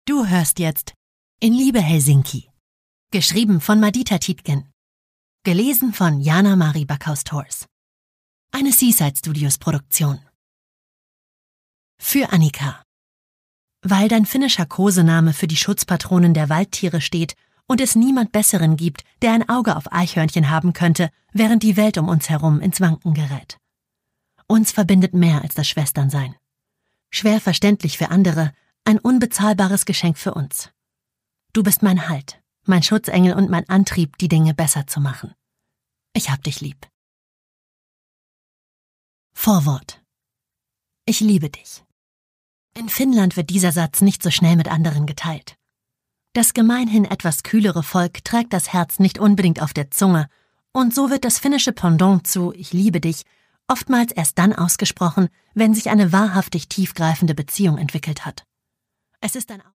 Du hörst jetzt In Liebe Helsinki. Geschrieben von Madita Tietgen. Gelesen von Jaana-Mari Backhaus-Thors. Eine Seaside Studios Produktion. Für Annika. Weil dein finnischer Kosename für die Schutzpatronin der Waldtiere steht und es niemand Besseren gibt, der ein Auge auf Eichhörnchen haben könnte, während die Welt um uns herum ins Wanken gerät. Uns verbindet mehr als das Schwesternsein. Schwer verständlich für andere, ein unbezahlbares Geschenk für uns. Du bist mein Halt, mein Schutzengel und mein Antrieb, die Dinge besser zu machen. Ich hab dich lieb. Vorwort. Ich liebe dich. In Finnland wird dieser Satz nicht so schnell mit anderen geteilt. Das gemeinhin etwas kühlere Volk trägt das Herz nicht unbedingt auf der Zunge, und so wird das finnische Pendant zu Ich liebe dich oftmals erst dann ausgesprochen, wenn sich eine wahrhaftig tiefgreifende Beziehung entwickelt hat. Es ist ein